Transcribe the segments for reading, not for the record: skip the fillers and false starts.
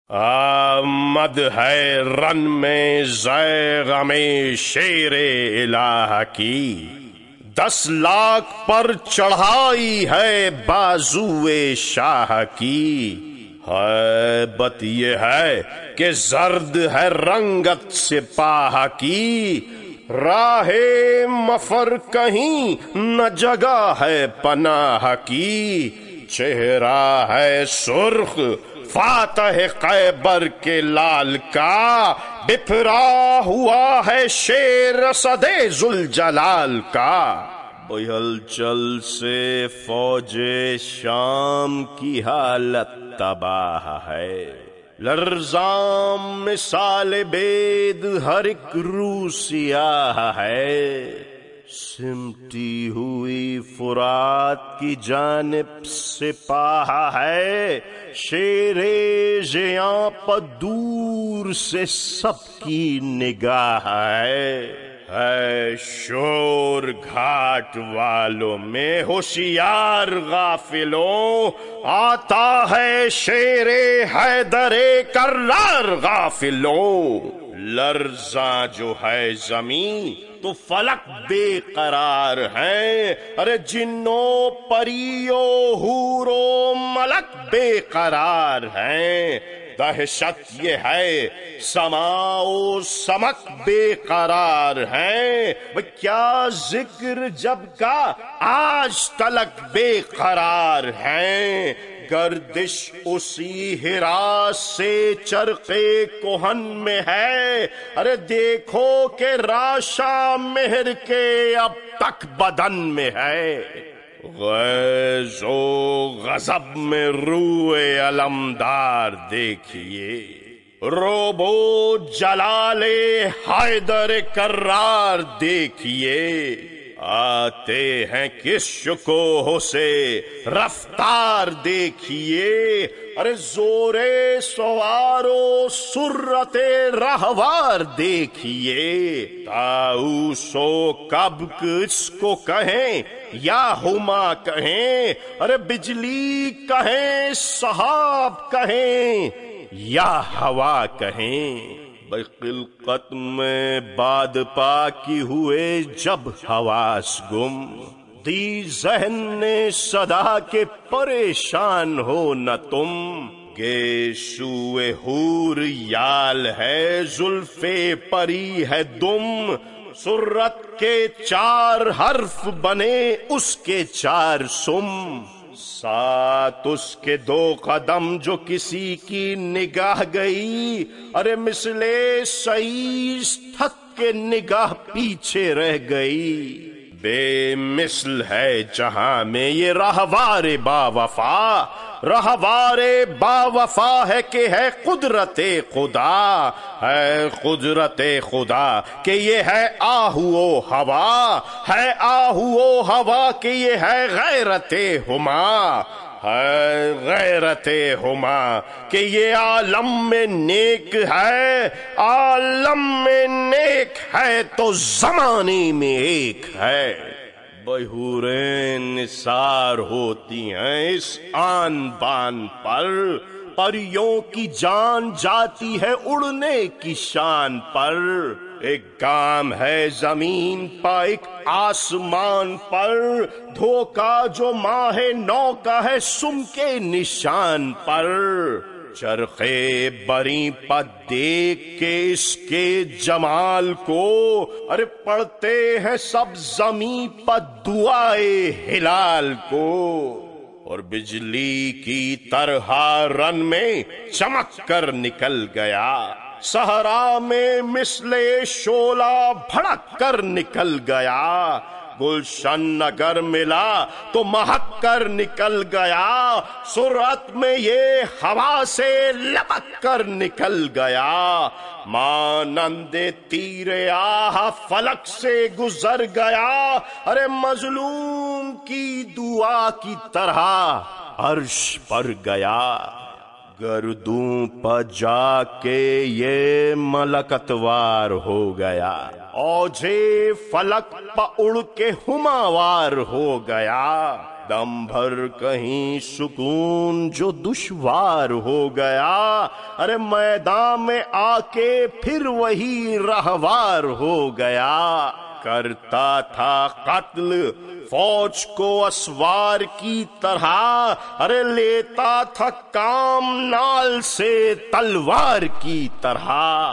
آمد ہے رن میں زیغم شیر الہ کی، 10 لاکھ پر چڑھائی ہے بازوئے شاہ کی۔ ہیبت یہ ہے کہ زرد ہے رنگت سپاہ کی، راہ مفر کہیں نہ جگہ ہے پناہ کی۔ چہرہ ہے سرخ فاتح خیبر کے لال کا، بپھرا ہوا ہے شیر اسد ذوالجلال کا۔ بہل چل سے فوج شام کی حالت تباہ ہے، لرزاں مثال بید ہر ایک رو سیاہ ہے۔ سمٹی ہوئی فرات کی جانب سپاہ ہے، شیر ژیاں پر دور سے سب کی نگاہ ہے شور گھاٹ والوں میں ہوشیار غافلوں، آتا ہے شیر حیدر کرار غافلوں۔ لرزاں جو ہے زمین تو فلک بے قرار ہے، ارے جنوں پریوں حور و ملک بے قرار ہیں۔ دہشت یہ ہے سما و سمک بے قرار ہیں، کیا ذکر جب کا آج تلک بے قرار ہیں۔ گردش اسی ہراس سے چرخے کہن میں ہے، ارے دیکھو کہ راشا مہر کے اب تک بدن میں ہے۔ غیظ و غضب میں روئے علمدار دیکھیے، رعب و جلال حیدر کرار دیکھیے۔ آتے ہیں کس شکوہ سے رفتار دیکھیے، ارے زور سوار و سرت رہوار دیکھیے۔ طاؤس و کبک اس کو کہیں یا ہما کہیں، ارے بجلی کہیں سحاب کہیں یا ہوا کہیں۔ خلقت میں باد پا کی ہوئے جب حواس گم، دی ذہن نے صدا کے پریشان ہو نہ تم۔ گیسوئے حور یال ہے زلف پری ہے دم، سرت کے 4 حرف بنے اس کے 4 سم۔ ساتھ اس کے 2 قدم جو کسی کی نگاہ گئی، ارے مثل سعیس تھک کے نگاہ پیچھے رہ گئی۔ بے مثل ہے جہاں میں یہ رہوار با وفا، رہوار با وفا ہے کہ ہے قدرت خدا، ہے قدرت خدا کہ یہ ہے آہو و ہوا، ہے آہو و ہوا کہ یہ ہے غیرت ہما، ہے غیرت ہما کہ یہ عالم میں نیک ہے، عالم میں نیک ہے تو زمانے میں ایک ہے۔ بحوریں نثار ہوتی ہیں اس آن بان پر، پریوں کی جان جاتی ہے اڑنے کی شان پر۔ ایک گام ہے زمین پا ایک آسمان پر، دھوکا جو ماہ نو کا ہے سم کے نشان پر۔ چرخے بری پا دیکھ کے اس کے جمال کو، ارے پڑھتے ہیں سب زمین پا دعائے ہلال کو۔ اور بجلی کی طرح رن میں چمک کر نکل گیا، صحرا میں مثل شعلہ بھڑک کر نکل گیا۔ گلشن اگر ملا تو مہک کر نکل گیا، سرعت میں یہ ہوا سے لپک کر نکل گیا۔ مانند تیر آہ فلک سے گزر گیا، ارے مظلوم کی دعا کی طرح عرش پر گیا۔ گردوں پہ جا کے یہ ملکتوار ہو گیا، اوجھے فلک پہ اڑ کے ہماوار ہو گیا۔ دم بھر کہیں سکون جو دشوار ہو گیا، ارے میدان میں آ کے پھر وہی رہوار ہو گیا۔ کرتا تھا قتل فوج کو اسوار کی طرح، ارے لیتا تھا کام نال سے تلوار کی طرح۔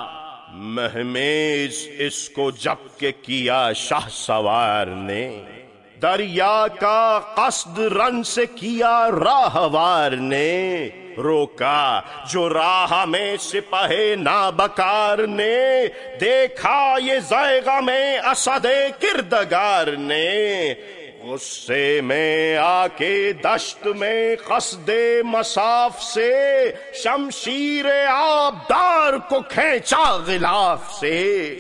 مہمیز اس کو جب کہ کیا شاہ سوار نے، دریا کا قصد رن سے کیا راہوار نے۔ روکا جو راہ میں سپاہے نابکار نے، دیکھا یہ ذائقہ میں اسد کردگار نے۔ غصے میں آ کے دشت میں قصد مصاف سے، شمشیر آبدار کو کھینچا غلاف سے۔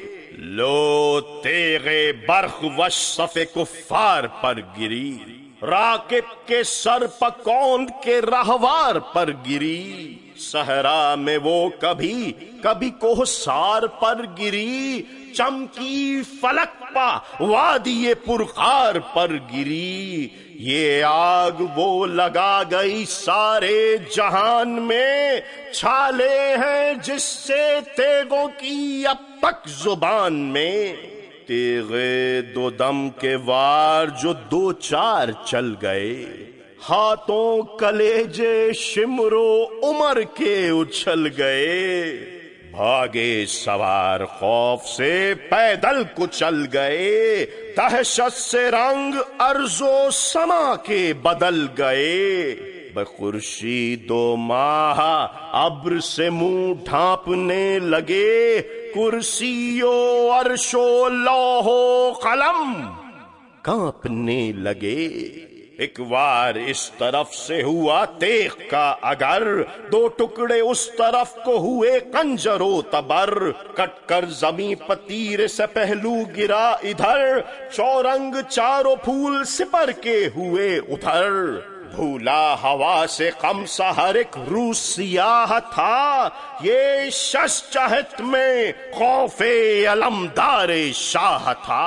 لو تیغ برق وش صف کفار پر گری، راکب کے سر پکوند کے رہوار پر گری۔ صحرا میں وہ کبھی کبھی کوہسار پر گری، چمکی فلک پا وادی پرخار پر گری۔ یہ آگ وہ لگا گئی سارے جہان میں، چھالے ہیں جس سے تیغوں کی اب تک زبان میں۔ تیغے دو دم کے وار جو دو چار چل گئے، ہاتھوں کلیجے شمرو عمر کے اچھل گئے۔ بھاگے سوار خوف سے پیدل کچل گئے، دہشت سے رنگ ارض و سما کے بدل گئے۔ بخورشید دو ماہ ابر سے منہ ڈھانپنے لگے، کرسی و عرش و لوح و قلم کانپنے لگے۔ ایک وار اس طرف سے ہوا تیغ کا اگر، دو ٹکڑے اس طرف کو ہوئے کنجر و تبر۔ کٹ کر زمیں پتیر سے پہلو گرا ادھر، چورنگ چاروں پھول سپر کے ہوئے ادھر۔ بھولا ہوا سے خمسہ ہر ایک روح سیاہ تھا، یہ شش چہت میں خوف علمدار شاہ تھا۔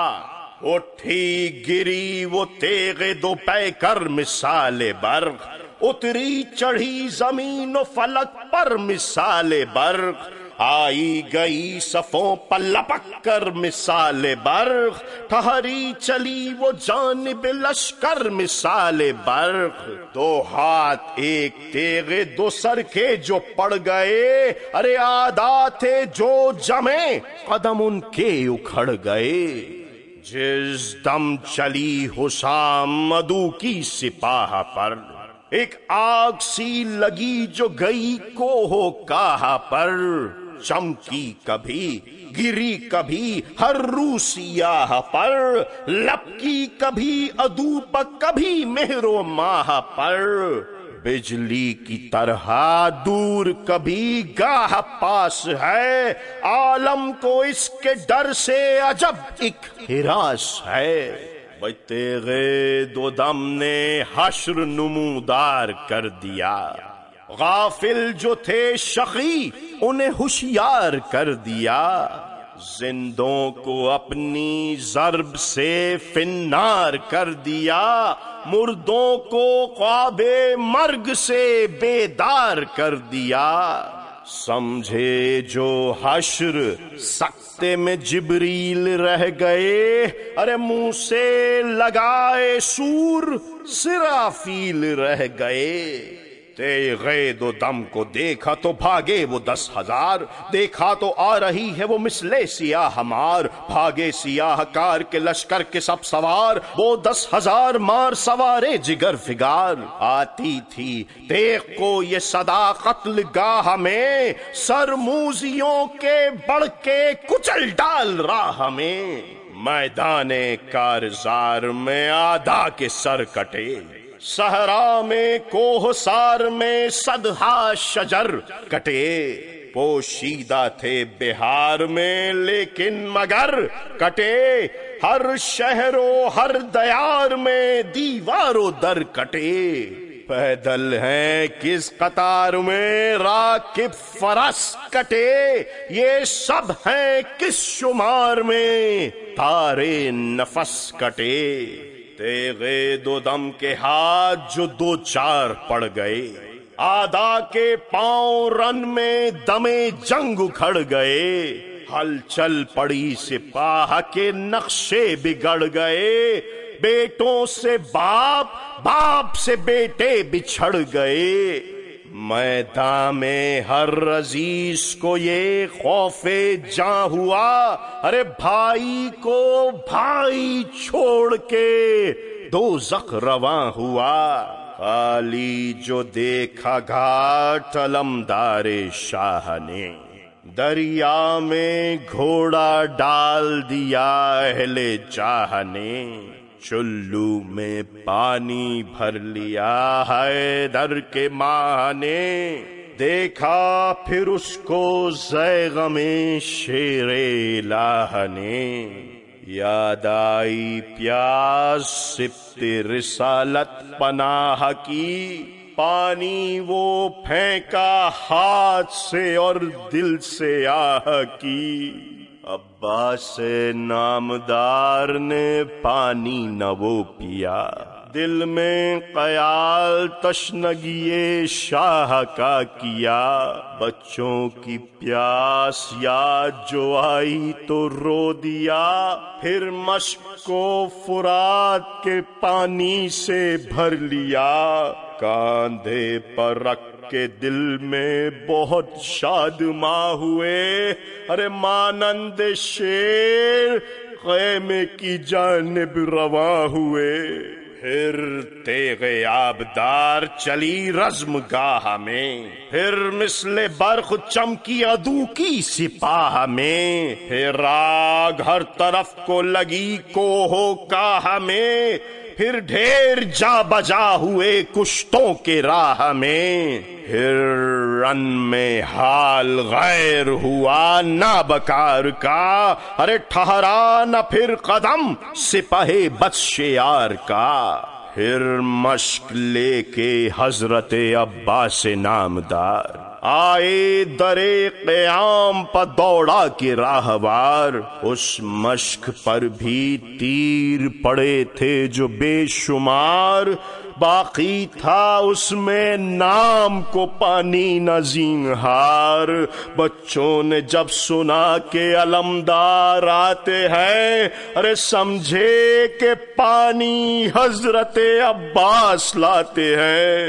اٹھی گری وہ تیغ دو پے کر مثال برق، اتری چڑھی زمین و فلک پر مثال برق۔ آئی گئی صفوں پر لپک کر مثال برق، ٹھہری چلی وہ جانب لشکر مثال برق۔ دو ہاتھ ایک تیغ دو سر کے جو پڑ گئے، ارے آدھا تھے جو جمے قدم ان کے اکھڑ گئے۔ جس دم چلی حسام عدو کی سپاہ پر، ایک آگ سی لگی جو گئی کوہ کاہ پر۔ چمکی کبھی گری کبھی ہر رو سیاہ پر، لپکی کبھی عدو پر کبھی مہر و ماہ پر۔ بجلی کی طرح دور کبھی گاہ پاس ہے، عالم کو اس کے ڈر سے عجب ایک ہراس ہے۔ تیغے دو دم نے حشر نمودار کر دیا، غافل جو تھے شقی انہیں ہوشیار کر دیا۔ زندوں کو اپنی ضرب سے فنار کر دیا، مردوں کو خواب مرگ سے بیدار کر دیا۔ سمجھے جو حشر سکتے میں جبریل رہ گئے، ارے منہ سے لگائے سور سرافیل رہ گئے۔ تیغے دو دم کو دیکھا تو بھاگے وہ 10,000، دیکھا تو آ رہی ہے وہ مثل سیاہ مار۔ بھاگے سیاہ کار کے لشکر کے سب سوار، وہ 10,000 مار سوارے جگر فگار۔ آتی تھی تیغ کو یہ صدا قتل گاہ میں، سر موذیوں کے بڑھ کے کچل ڈال راہ میں۔ میدان کارزار میں آدھا کے سر کٹے، صحرا میں کوہسار میں صدہا شجر کٹے۔ پوشیدہ تھے بہار میں لیکن مگر کٹے، ہر شہر و ہر دیار میں دیوار و در کٹے۔ پیدل ہیں کس قطار میں راکب فرس کٹے، یہ سب ہیں کس شمار میں تارے نفس کٹے۔ تیغے دو دم کے ہاتھ جو دو چار پڑ گئے، آدھا کے پاؤں رن میں دمے جنگ اکھڑ گئے، ہلچل پڑی سپاہ کے نقشے بگڑ گئے، بیٹوں سے باپ، باپ سے بیٹے بچھڑ گئے، میدان میں ہر عزیز کو یہ خوف جاں ہوا، ارے بھائی کو بھائی چھوڑ کے دوزخ رواں ہوا، خالی جو دیکھا گھاٹ علمدار شاہ نے، دریا میں گھوڑا ڈال دیا اہل چاہ نے، چلو میں پانی بھر لیا حیدر کے ماں نے، دیکھا پھر اس کو ذیغ میں شیر الہ نے، یاد آئی پیاس سبت رسالت پناہ کی، پانی وہ پھینکا ہاتھ سے اور دل سے آہ کی، عباس نامدار نے پانی نہ وہ پیا، دل میں خیال تشنگی شاہ کا کیا، بچوں کی پیاس یاد جو آئی تو رو دیا، پھر مشق کو فرات کے پانی سے بھر لیا، کاندھے پر رکھ کے دل میں بہت شادماں ہوئے، ارے مانند شیر خیمے کی جانب رواں ہوئے، پھر تیغ آبدار چلی رزم گاہ میں، پھر مثل برق چمکی عدو کی سپاہ میں، پھر آگ ہر طرف کو لگی کوہ کاہ میں، پھر ڈھیر جا بجا ہوئے کشتوں کے راہ میں، پھر رن میں حال غیر ہوا نابکار کا، ارے ٹھہرا نہ پھر قدم سپاہی بدشیار کا، پھر مشق لے کے حضرت عباس نامدار آئے درے قیام پر دوڑا کے راہوار، اس مشق پر بھی تیر پڑے تھے جو بے شمار، باقی تھا اس میں نام کو پانی نہ زینہار، بچوں نے جب سنا کہ علمدار آتے ہیں، ارے سمجھے کہ پانی حضرت عباس لاتے ہیں،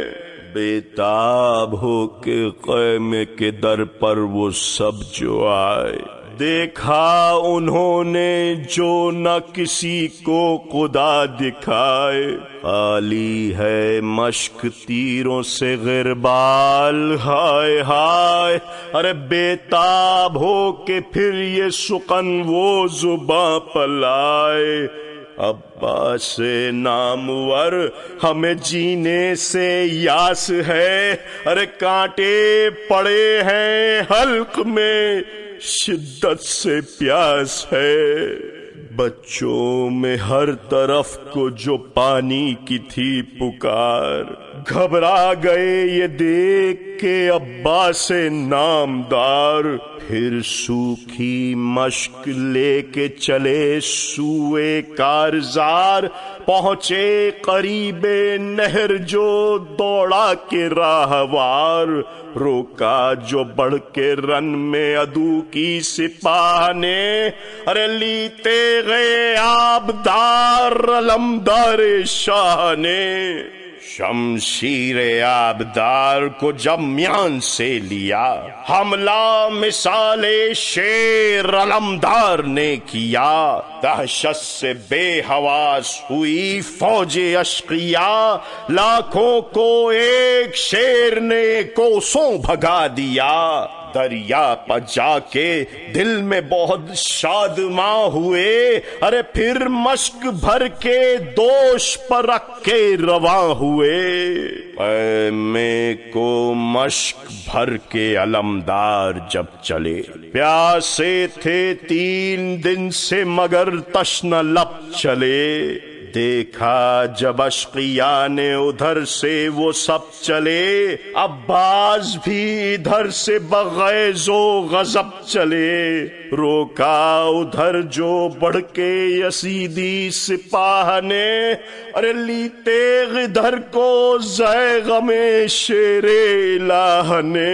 بےتاب ہو کے خیمے کے در پر وہ سب جو آئے، دیکھا انہوں نے جو نہ کسی کو خدا دکھائے، خالی ہے مشق تیروں سے غربال، ہائے ہائے، ارے بےتاب ہو کے پھر یہ سخن وہ زباں پلائے، عباس نامور ہمیں جینے سے یاس ہے، ارے کانٹے پڑے ہیں حلق میں شدت سے پیاس ہے، بچوں میں ہر طرف کو جو پانی کی تھی پکار، گھبرا گئے یہ دیکھ کے عباس نامدار، پھر سوکھی مشق لے کے چلے سوئے کارزار، پہنچے قریب نہر جو دوڑا کے راہوار، روکا جو بڑھ کے رن میں عدو کی سپاہ نے، ارے لیتے گئے آبدار علمدار شاہ نے، شمشیر آبدار کو جب میان سے لیا، حملہ مثال شیر علمدار نے کیا، دہشت سے بے حواس ہوئی فوج اشقیا، لاکھوں کو ایک شیر نے کوسوں بھگا دیا، دریا پر جا کے دل میں بہت شادماں ہوئے، ارے پھر مشق بھر کے دوش پر رکھ کے رواں ہوئے، خیمے کو مشق بھر کے علمدار جب چلے، پیاسے تھے 3 دن سے مگر تشنہ لب چلے، دیکھا جب اشقیاء نے ادھر سے وہ سب چلے، عباس بھی ادھر سے بغیظ و غضب چلے، روکا ادھر جو بڑھ کے یزیدی سپاہ نے، ارے لی تیغ ادھر کو زے غم شیر الہ نے،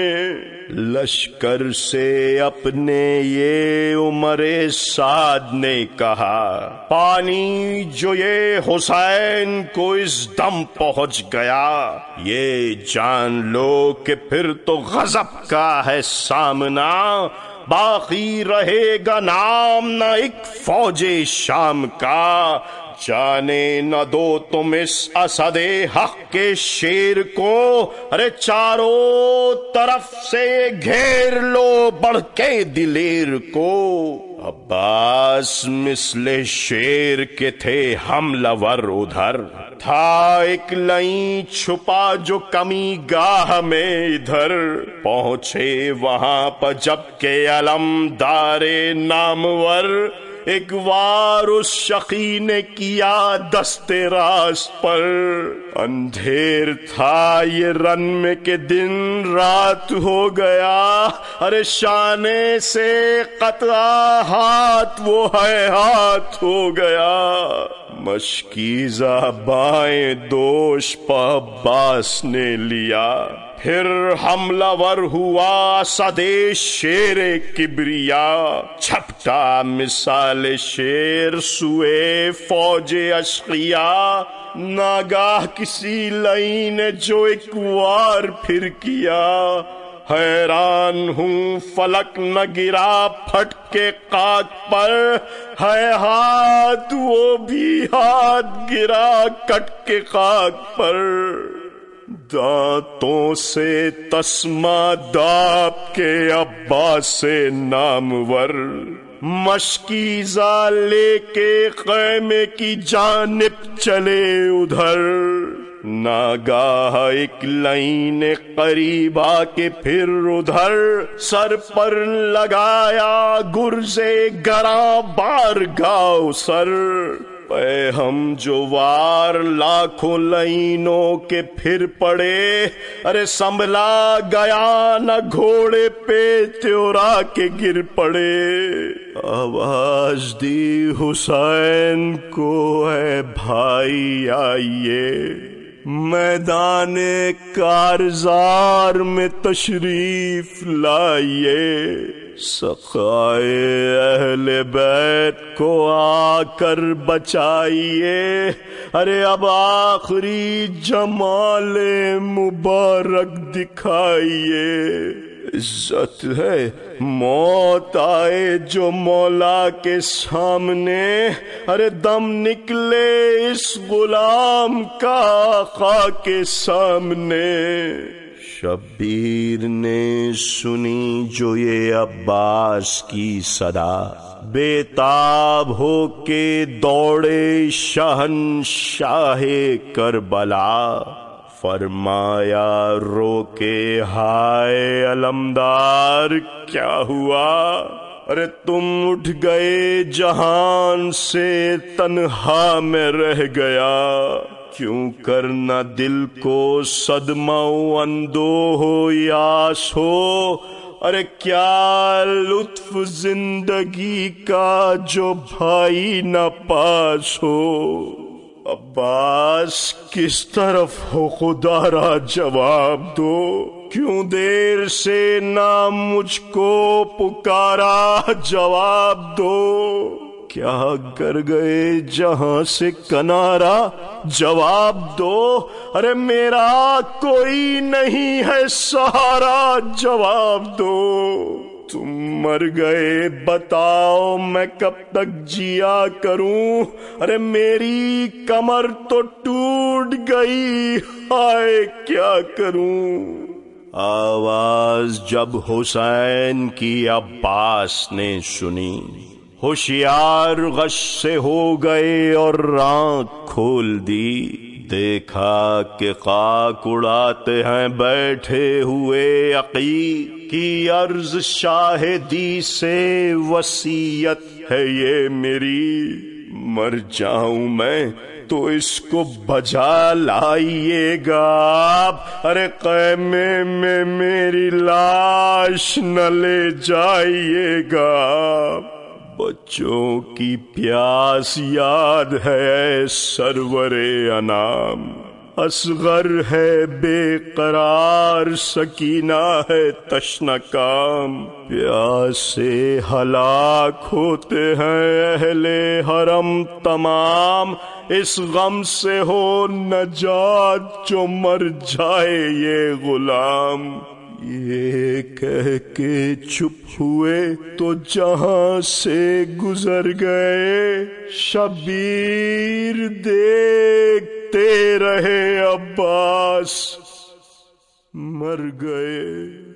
لشکر سے اپنے یہ عمر سعد نے کہا، پانی جو یہ حسین کو اس دم پہنچ گیا، یہ جان لو کہ پھر تو غضب کا ہے سامنا، باقی رہے گا نام نہ ایک فوج شام کا، جانے نہ دو تم اس اسد حق کے شیر کو، ارے چاروں طرف سے گھیر لو بڑھ کے دلیر کو، عباس مثل شیر کے تھے حملہ ور ادھر، تھا ایک لئیں چھپا جو کمی گاہ میں ادھر، پہنچے وہاں پر جب کہ علمدار نامور، ایک وار اس شقی نے کیا دست راست پر، اندھیر تھا یہ رن میں کہ دن رات ہو گیا، ارے شانے سے قطع ہاتھ وہ ہے ہاتھ ہو گیا، مشکیزہ بائیں دوش پہ عباس نے لیا، پھر حملہ ور ہوا صدے شیر کبریا، چھپٹا مثال شیر سوئے فوج اشقیاء، ناگاہ کسی لئی نے جو ایک وار پھر کیا، حیران ہوں فلک نہ گرا پھٹ کے خاک پر، ہے ہاتھ وہ بھی ہاتھ گرا کٹ کے خاک پر، دانتوں سے تسمہ داب کے عباس سے نامور، مشکیزہ لے کے خیمے کی جانب چلے ادھر، ناگاہ ایک لائن قریب آ کے پھر ادھر، سر پر لگایا گرزے گراں بارگاہ سر، پہ ہم جو وار لاکھوں لائنوں کے پھر پڑے، ارے سنبھلا گیا نہ گھوڑے پہ تیورا کے گر پڑے، آواز دی حسین کو اے بھائی آئیے، میدان کارزار میں تشریف لائیے، سقائے اہل بیت کو آ کر بچائیے، ارے اب آخری جمال مبارک دکھائیے، عزت ہے موت آئے جو مولا کے سامنے، ارے دم نکلے اس غلام کا آقا کے سامنے، شبیر نے سنی جو یہ عباس کی صدا، بے تاب ہو کے دوڑے شہنشاہ کربلا، فرمایا رو کے ہائے علمدار کیا ہوا، ارے تم اٹھ گئے جہان سے تنہا میں رہ گیا، کیوں کرنا دل کو صدمہ اندو ہو یاس ہو، ارے کیا لطف زندگی کا جو بھائی نہ پاس ہو، عباس کس طرف ہو خدا را جواب دو، کیوں دیر سے نہ مجھ کو پکارا جواب دو، کیا کر گئے جہاں سے کنارا جواب دو، ارے میرا کوئی نہیں ہے سہارا جواب دو، تم مر گئے بتاؤ میں کب تک جیا کروں، ارے میری کمر تو ٹوٹ گئی ہائے کیا کروں، آواز جب حسین کی عباس نے سنی، ہوشیار غش سے ہو گئے اور آنکھ کھول دی، دیکھا کہ خاک اڑاتے ہیں بیٹھے ہوئے عقی کی، عرض شاہدی سے وصیت ہے یہ میری، مر جاؤں میں تو اس کو بجا لائیے گا آپ، ارے خیمے میں میری لاش نہ لے جائیے گا آپ۔ بچوں کی پیاس یاد ہے سرور انام، اصغر ہے بے قرار، سکینہ ہے تشنہ کام، پیاس سے ہلاک ہوتے ہیں اہل حرم تمام، اس غم سے ہو نجات جو مر جائے یہ غلام۔ یہ کہہ کے چپ ہوئے تو جہاں سے گزر گئے، شبیر دیکھتے رہے عباس مر گئے۔